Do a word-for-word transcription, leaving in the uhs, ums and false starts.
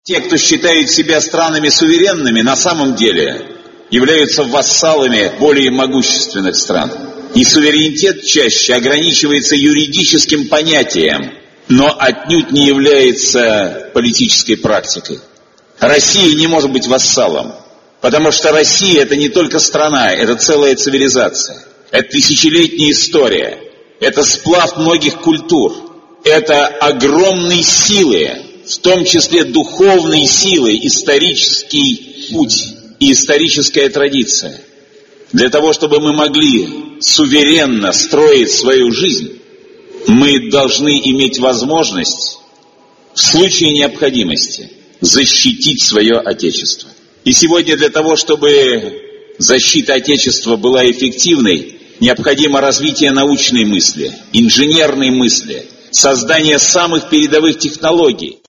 Те, кто считает себя странами суверенными, на самом деле являются вассалами более могущественных стран. И суверенитет чаще ограничивается юридическим понятием, но отнюдь не является политической практикой. Россия не может быть вассалом, потому что Россия — это не только страна, это целая цивилизация. Это тысячелетняя история, это сплав многих культур, это огромные силы, в том числе духовные силы, исторический путь и историческая традиция. Для того, чтобы мы могли суверенно строить свою жизнь, мы должны иметь возможность в случае необходимости защитить свое Отечество. И сегодня для того, чтобы защита Отечества была эффективной, необходимо развитие научной мысли, инженерной мысли, создание самых передовых технологий.